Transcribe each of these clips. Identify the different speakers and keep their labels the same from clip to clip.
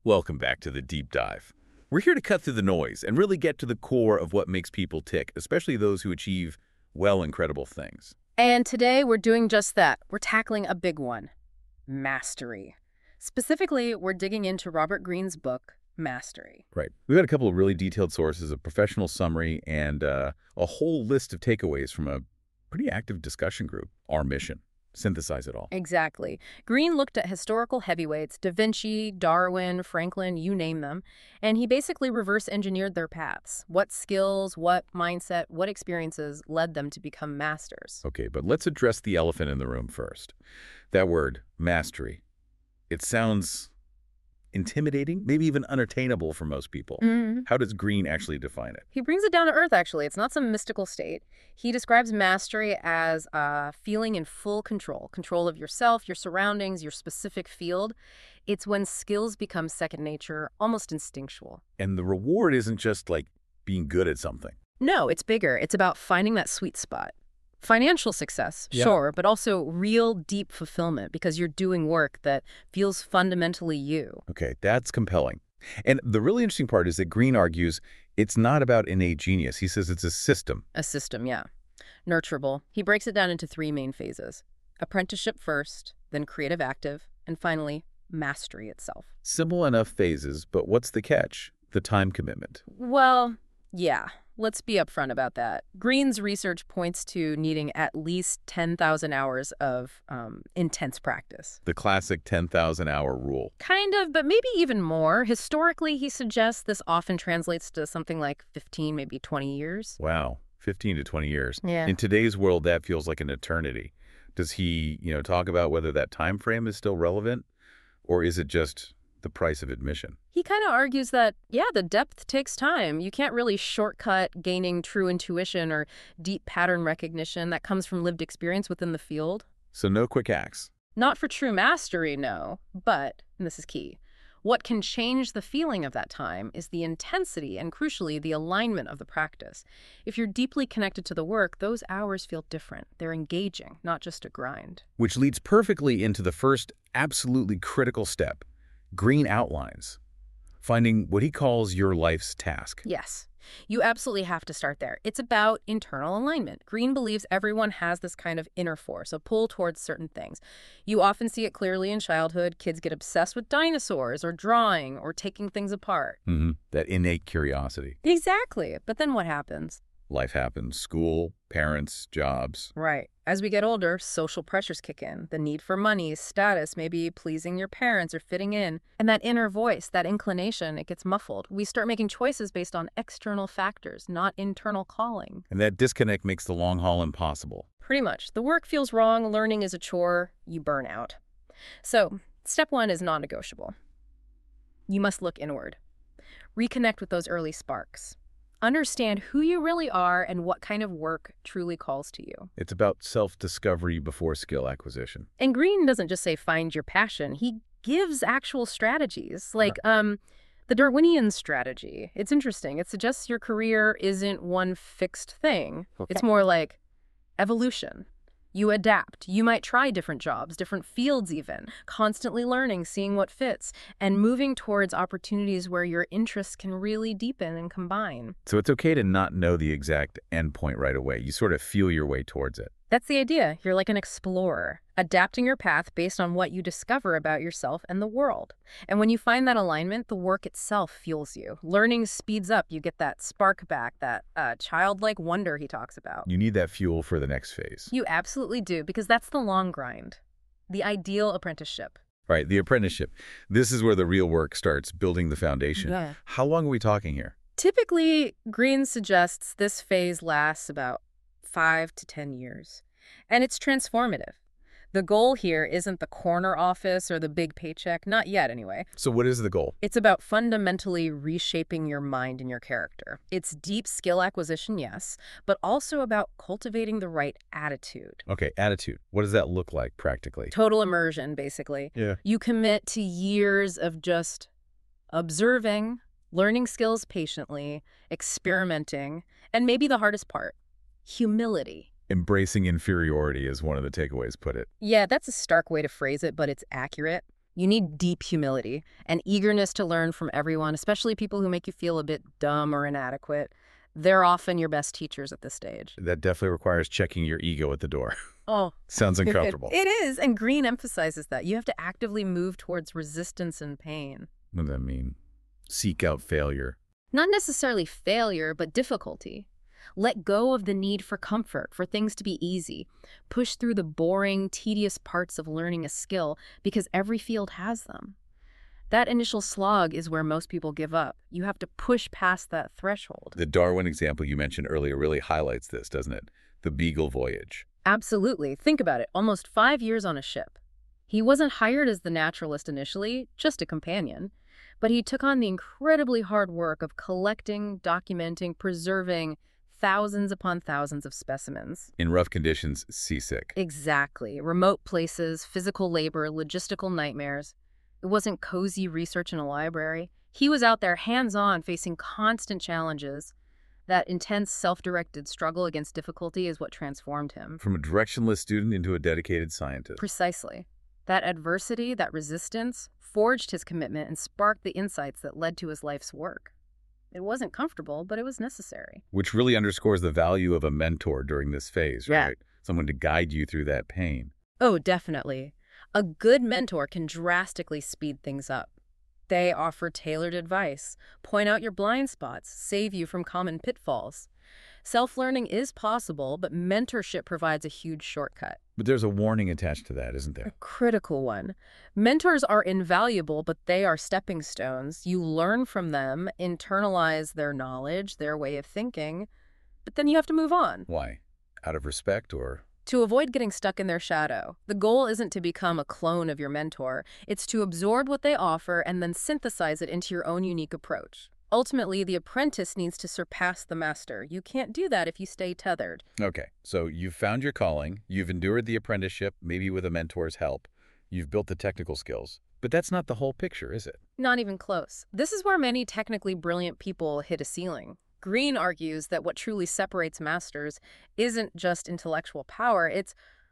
Speaker 1: Welcome back to the Deep Dive. We're here to cut through the noise and really get to the core of what makes people tick, especially those who achieve, well, incredible things.
Speaker 2: And today we're doing just that. We're tackling a big one, mastery. Specifically, we're digging into Robert Greene's book, Mastery.
Speaker 1: Right. We've got a couple of really detailed sources, a professional summary, and a whole list of takeaways from a pretty active discussion group. Our mission: synthesize it all.
Speaker 2: Exactly. Greene looked at historical heavyweights, Da Vinci, Darwin, Franklin, you name them, and he basically reverse engineered their paths. What skills, what mindset, what experiences led them to become masters?
Speaker 1: Okay, but let's address the elephant in the room first. That word, mastery. It sounds intimidating, maybe even unattainable for most people. How does Greene actually define it?
Speaker 2: He brings it down to earth, actually. It's not some mystical state. He describes mastery as feeling in full control of yourself, your surroundings, your specific field. It's when skills become second nature, almost instinctual.
Speaker 1: And the reward isn't just like being good at something.
Speaker 2: No, it's bigger. It's about finding that sweet spot. Financial success,
Speaker 1: Yeah.
Speaker 2: sure, but also real deep fulfillment because you're doing work that feels fundamentally you.
Speaker 1: Okay, that's compelling. And the really interesting part is that Greene argues it's not about innate genius. He says it's a system.
Speaker 2: A system, yeah. Nurturable. He breaks it down into three main phases. Apprenticeship first, then creative active, and finally, mastery itself.
Speaker 1: Simple enough phases, but what's the catch? The time commitment.
Speaker 2: Well, yeah. Let's be upfront about that. Greene's research points to needing at least 10,000 hours of intense practice.
Speaker 1: The classic 10,000-hour rule.
Speaker 2: Kind of, but maybe even more. Historically, he suggests this often translates to something like 15, maybe 20 years.
Speaker 1: Wow, 15 to 20 years.
Speaker 2: Yeah.
Speaker 1: In today's world, that feels like an eternity. Does he, talk about whether that time frame is still relevant, or is it just the price of admission?
Speaker 2: He kind of argues that, yeah, the depth takes time. You can't really shortcut gaining true intuition or deep pattern recognition that comes from lived experience within the field.
Speaker 1: So no quick acts.
Speaker 2: Not for true mastery, no. But, and this is key, what can change the feeling of that time is the intensity and, crucially, the alignment of the practice. If you're deeply connected to the work, those hours feel different. They're engaging, not just a grind.
Speaker 1: Which leads perfectly into the first absolutely critical step. Greene outlines finding what he calls your life's task.
Speaker 2: Yes, you absolutely have to start there. It's about internal alignment. Greene believes everyone has this kind of inner force, a pull towards certain things. You often see it clearly in childhood. Kids get obsessed with dinosaurs or drawing or taking things apart.
Speaker 1: That innate curiosity.
Speaker 2: Exactly. But then what happens?
Speaker 1: Life happens. School, parents, jobs.
Speaker 2: Right. As we get older, social pressures kick in. The need for money, status, maybe pleasing your parents or fitting in. And that inner voice, that inclination, it gets muffled. We start making choices based on external factors, not internal calling.
Speaker 1: And that disconnect makes the long haul impossible.
Speaker 2: Pretty much. The work feels wrong, learning is a chore, you burn out. So, step one is non-negotiable. You must look inward. Reconnect with those early sparks. Understand who you really are and what kind of work truly calls to you.
Speaker 1: It's about self-discovery before skill acquisition.
Speaker 2: And Greene doesn't just say find your passion. He gives actual strategies, like the Darwinian strategy. It's interesting. It suggests your career isn't one fixed thing.
Speaker 1: Okay.
Speaker 2: It's more like evolution. You adapt. You might try different jobs, different fields even, constantly learning, seeing what fits, and moving towards opportunities where your interests can really deepen and combine.
Speaker 1: So it's okay to not know the exact endpoint right away. You sort of feel your way towards it.
Speaker 2: That's the idea. You're like an explorer, adapting your path based on what you discover about yourself and the world. And when you find that alignment, the work itself fuels you. Learning speeds up. You get that spark back, that childlike wonder he talks about.
Speaker 1: You need that fuel for the next phase.
Speaker 2: You absolutely do, because that's the long grind, the ideal apprenticeship.
Speaker 1: Right, the apprenticeship. This is where the real work starts, building the foundation.
Speaker 2: Yeah.
Speaker 1: How long are we talking here?
Speaker 2: Typically, Greene suggests this phase lasts about 5 to 10 years. And it's transformative. The goal here isn't the corner office or the big paycheck, not yet anyway.
Speaker 1: So what is the goal?
Speaker 2: It's about fundamentally reshaping your mind and your character. It's deep skill acquisition, yes, but also about cultivating the right attitude.
Speaker 1: Okay, attitude. What does that look like practically?
Speaker 2: Total immersion, basically.
Speaker 1: Yeah.
Speaker 2: You commit to years of just observing, learning skills patiently, experimenting, and maybe the hardest part, humility.
Speaker 1: Embracing inferiority is one of the takeaways put it.
Speaker 2: Yeah, that's a stark way to phrase it, but it's accurate. You need deep humility and eagerness to learn from everyone, especially people who make you feel a bit dumb or inadequate. They're often your best teachers at this stage.
Speaker 1: That definitely requires checking your ego at the door.
Speaker 2: Oh,
Speaker 1: Sounds uncomfortable.
Speaker 2: it is, and Green emphasizes that. You have to actively move towards resistance and pain.
Speaker 1: What does that mean? Seek out failure.
Speaker 2: Not necessarily failure, but difficulty. Let go of the need for comfort, for things to be easy. Push through the boring, tedious parts of learning a skill because every field has them. That initial slog is where most people give up. You have to push past that threshold.
Speaker 1: The Darwin example you mentioned earlier really highlights this, doesn't it? The Beagle voyage.
Speaker 2: Absolutely. Think about it. Almost 5 years on a ship. He wasn't hired as the naturalist initially, just a companion. But he took on the incredibly hard work of collecting, documenting, preserving thousands upon thousands of specimens.
Speaker 1: In rough conditions, seasick.
Speaker 2: Exactly. Remote places, physical labor, logistical nightmares. It wasn't cozy research in a library. He was out there hands-on, facing constant challenges. That intense, self-directed struggle against difficulty is what transformed him.
Speaker 1: From a directionless student into a dedicated scientist.
Speaker 2: Precisely. That adversity, that resistance, forged his commitment and sparked the insights that led to his life's work. It wasn't comfortable, but it was necessary.
Speaker 1: Which really underscores the value of a mentor during this phase,
Speaker 2: Yeah.
Speaker 1: right? Someone to guide you through that pain.
Speaker 2: Oh, definitely. A good mentor can drastically speed things up. They offer tailored advice, point out your blind spots, save you from common pitfalls. Self-learning is possible, but mentorship provides a huge shortcut.
Speaker 1: But there's a warning attached to that, isn't
Speaker 2: A
Speaker 1: there?
Speaker 2: critical one. Mentors are invaluable, but they are stepping stones. You learn from them, internalize their knowledge, their way of thinking, but then you have to move on.
Speaker 1: Why? Out of respect or...
Speaker 2: To avoid getting stuck in their shadow. The goal isn't to become a clone of your mentor. It's to absorb what they offer and then synthesize it into your own unique approach. Ultimately, the apprentice needs to surpass the master. You can't do that if you stay tethered.
Speaker 1: Okay, so you've found your calling, you've endured the apprenticeship, maybe with a mentor's help, you've built the technical skills. But that's not the whole picture, is it?
Speaker 2: Not even close. This is where many technically brilliant people hit a ceiling. Green argues that what truly separates masters isn't just intellectual power, it's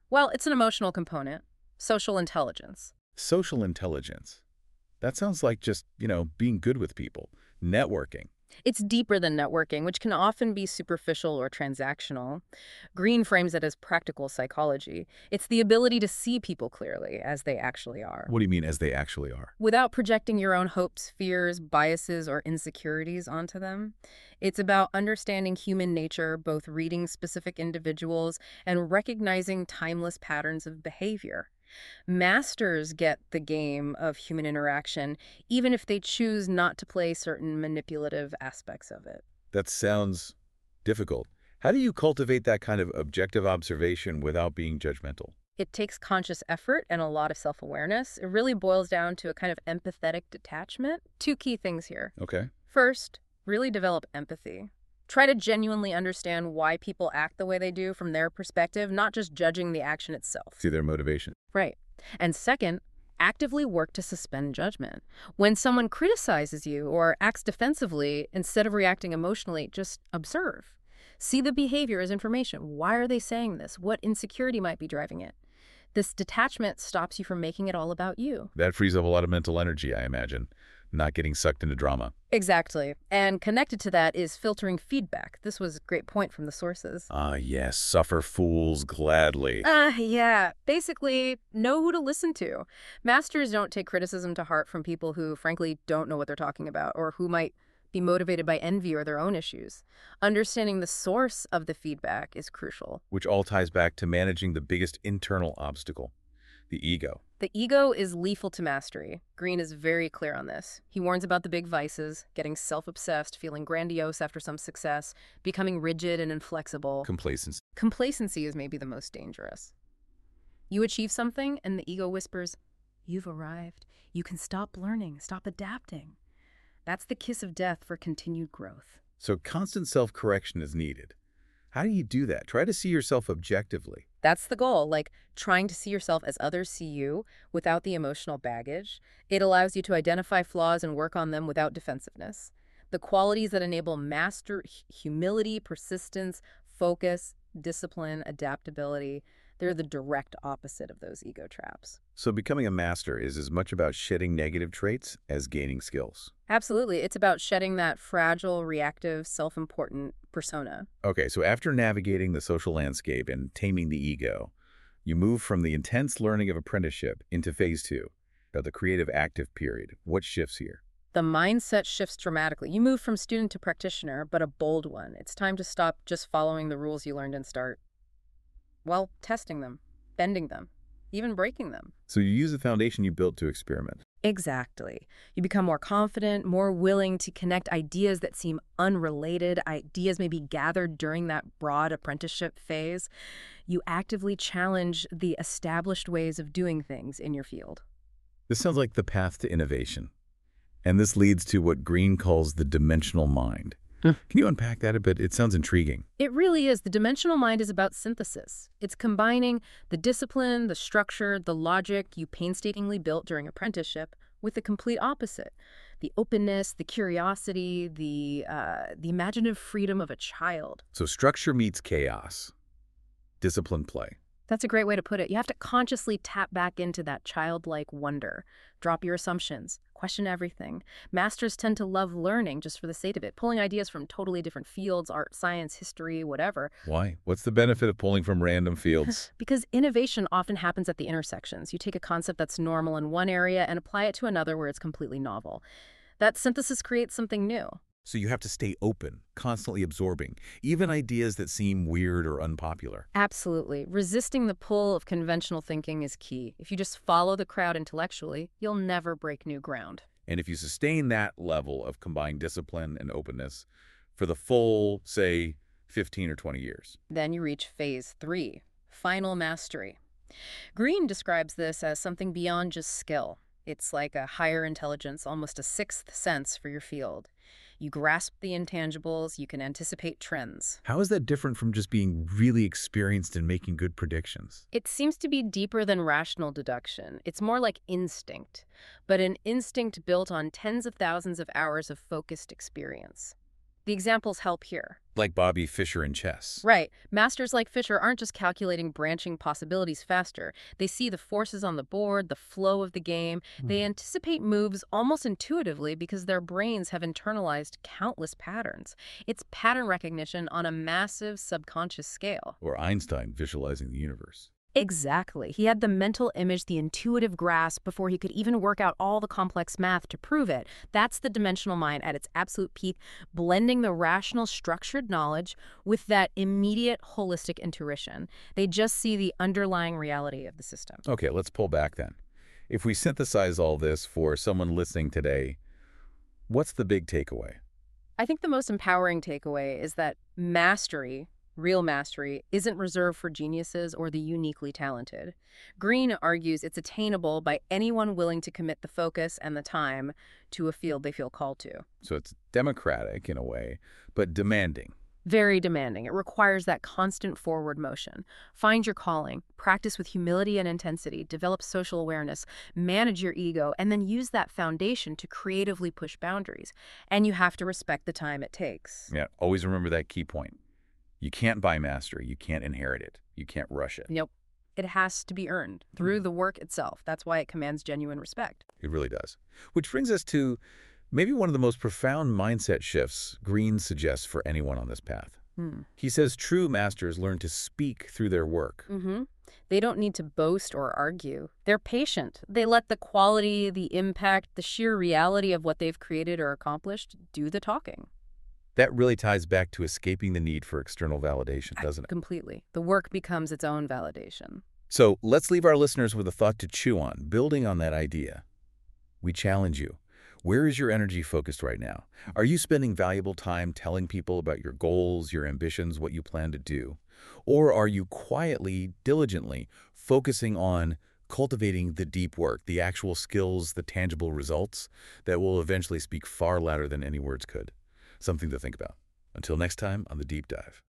Speaker 2: an emotional component, social intelligence.
Speaker 1: Social intelligence. That sounds like just, being good with people. Networking.
Speaker 2: It's deeper than networking, which can often be superficial or transactional. Green frames it as practical psychology. It's the ability to see people clearly as they actually are,
Speaker 1: What do you mean, as they actually are?
Speaker 2: without projecting your own hopes, fears, biases, or insecurities onto them. It's about understanding human nature, both reading specific individuals and recognizing timeless patterns of behavior. Masters get the game of human interaction, even if they choose not to play certain manipulative aspects of it.
Speaker 1: That sounds difficult. How do you cultivate that kind of objective observation without being judgmental?
Speaker 2: It takes conscious effort and a lot of self-awareness. It really boils down to a kind of empathetic detachment. Two key things here.
Speaker 1: Okay.
Speaker 2: First, really develop empathy. Try to genuinely understand why people act the way they do from their perspective, not just judging the action itself.
Speaker 1: See their motivation.
Speaker 2: Right. And second, actively work to suspend judgment. When someone criticizes you or acts defensively, instead of reacting emotionally, just observe. See the behavior as information. Why are they saying this? What insecurity might be driving it? This detachment stops you from making it all about you.
Speaker 1: That frees up a lot of mental energy, I imagine. Not getting sucked into drama.
Speaker 2: Exactly. And connected to that is filtering feedback. This was a great point from the sources.
Speaker 1: Ah, yes. Suffer fools gladly.
Speaker 2: Yeah. Basically, know who to listen to. Masters don't take criticism to heart from people who, frankly, don't know what they're talking about or who might be motivated by envy or their own issues. Understanding the source of the feedback is crucial.
Speaker 1: Which all ties back to managing the biggest internal obstacle, the ego.
Speaker 2: The ego is lethal to mastery. Green is very clear on this. He warns about the big vices, getting self-obsessed, feeling grandiose after some success, becoming rigid and inflexible.
Speaker 1: Complacency.
Speaker 2: Complacency is maybe the most dangerous. You achieve something, and the ego whispers, "You've arrived. You can stop learning, stop adapting." That's the kiss of death for continued growth.
Speaker 1: So constant self-correction is needed. How do you do that? Try to see yourself objectively.
Speaker 2: That's the goal, like trying to see yourself as others see you without the emotional baggage. It allows you to identify flaws and work on them without defensiveness. The qualities that enable humility, persistence, focus, discipline, adaptability, They're the direct opposite of those ego traps.
Speaker 1: So becoming a master is as much about shedding negative traits as gaining skills.
Speaker 2: Absolutely. It's about shedding that fragile, reactive, self-important persona.
Speaker 1: Okay, so after navigating the social landscape and taming the ego, you move from the intense learning of apprenticeship into phase two, the creative active period. What shifts here?
Speaker 2: The mindset shifts dramatically. You move from student to practitioner, but a bold one. It's time to stop just following the rules you learned and start, well, testing them, bending them, even breaking them.
Speaker 1: So you use the foundation you built to experiment.
Speaker 2: Exactly. You become more confident, more willing to connect ideas that seem unrelated, ideas maybe gathered during that broad apprenticeship phase. You actively challenge the established ways of doing things in your field.
Speaker 1: This sounds like the path to innovation. And this leads to what Green calls the dimensional mind. Can you unpack that a bit? It sounds intriguing.
Speaker 2: It really is. The dimensional mind is about synthesis. It's combining the discipline, the structure, the logic you painstakingly built during apprenticeship with the complete opposite. The openness, the curiosity, the imaginative freedom of a child.
Speaker 1: So structure meets chaos. Discipline play.
Speaker 2: That's a great way to put it. You have to consciously tap back into that childlike wonder. Drop your assumptions. Question everything. Masters tend to love learning just for the sake of it, pulling ideas from totally different fields, art, science, history, whatever.
Speaker 1: Why? What's the benefit of pulling from random fields?
Speaker 2: Because innovation often happens at the intersections. You take a concept that's normal in one area and apply it to another where it's completely novel. That synthesis creates something new.
Speaker 1: So you have to stay open, constantly absorbing, even ideas that seem weird or unpopular.
Speaker 2: Absolutely. Resisting the pull of conventional thinking is key. If you just follow the crowd intellectually, you'll never break new ground.
Speaker 1: And if you sustain that level of combined discipline and openness for the full, say, 15 or 20 years.
Speaker 2: Then you reach phase 3, final mastery. Green describes this as something beyond just skill. It's like a higher intelligence, almost a sixth sense for your field. You grasp the intangibles, you can anticipate trends.
Speaker 1: How is that different from just being really experienced and making good predictions?
Speaker 2: It seems to be deeper than rational deduction. It's more like instinct, but an instinct built on tens of thousands of hours of focused experience. The examples help here.
Speaker 1: Like Bobby Fischer in chess.
Speaker 2: Right. Masters like Fischer aren't just calculating branching possibilities faster. They see the forces on the board, the flow of the game. They anticipate moves almost intuitively because their brains have internalized countless patterns. It's pattern recognition on a massive subconscious scale.
Speaker 1: Or Einstein visualizing the universe.
Speaker 2: Exactly. He had the mental image, the intuitive grasp before he could even work out all the complex math to prove it. That's the dimensional mind at its absolute peak, blending the rational, structured knowledge with that immediate holistic intuition. They just see the underlying reality of the system.
Speaker 1: Okay, let's pull back then. If we synthesize all this for someone listening today, what's the big takeaway?
Speaker 2: I think the most empowering takeaway is that mastery, real mastery, isn't reserved for geniuses or the uniquely talented. Green argues it's attainable by anyone willing to commit the focus and the time to a field they feel called to.
Speaker 1: So it's democratic in a way, but demanding.
Speaker 2: Very demanding. It requires that constant forward motion. Find your calling, practice with humility and intensity, develop social awareness, manage your ego, and then use that foundation to creatively push boundaries. And you have to respect the time it takes.
Speaker 1: Yeah, always remember that key point. You can't buy mastery. You can't inherit it. You can't rush it.
Speaker 2: Nope. It has to be earned through the work itself. That's why it commands genuine respect.
Speaker 1: It really does. Which brings us to maybe one of the most profound mindset shifts Green suggests for anyone on this path. He says true masters learn to speak through their work.
Speaker 2: They don't need to boast or argue. They're patient. They let the quality, the impact, the sheer reality of what they've created or accomplished do the talking.
Speaker 1: That really ties back to escaping the need for external validation, doesn't it?
Speaker 2: Completely. The work becomes its own validation.
Speaker 1: So let's leave our listeners with a thought to chew on, building on that idea. We challenge you. Where is your energy focused right now? Are you spending valuable time telling people about your goals, your ambitions, what you plan to do? Or are you quietly, diligently focusing on cultivating the deep work, the actual skills, the tangible results that will eventually speak far louder than any words could? Something to think about. Until next time on The Deep Dive.